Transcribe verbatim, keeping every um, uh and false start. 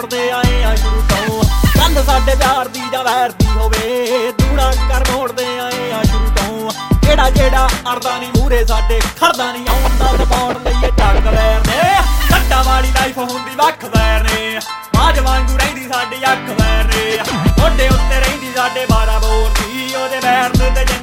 ਆਏ ਆ ਸ਼ੁਰੂ ਤੋਂ ਕੰਧ ਸਾਡੇ ਪਿਆਰ ਦੀ ਜਾਂ ਵੈਰ ਦੀ ਹੋਵੇ ਦੂੜਾ ਕਰ ਮੋੜਦੇ ਆਏ ਆ ਸ਼ੁਰੂ ਤੋਂ ਜਿਹੜਾ ਜਿਹੜਾ ਅੜਦਾ ਨੀ ਮੂਹਰੇ ਸਾਡੇ ਖੜਦਾ ਨੀ ਆਉਂਦਾ ਦਬਾਉਣ ਲਈਏ ਟੱਕ ਵੈਰ ਨੇ ਕੱਟਾ ਵਾਲੀ ਲਾਈਫ ਹੁੰਦੀ ਵੱਖ ਵੈਰ ਨੇ ਬਾਜ ਵਾਂਗੂ ਰਹਿੰਦੀ ਸਾਡੀ ਅੱਖ ਵੈਰ ਨੇ ਮੋਢੇ ਉੱਤੇ ਰਹਿੰਦੀ ਸਾਡੇ ਬਾਰਾਂ ਬੋਰ ਦੀ ਉਹਦੇ ਵੈਰ ਤੇ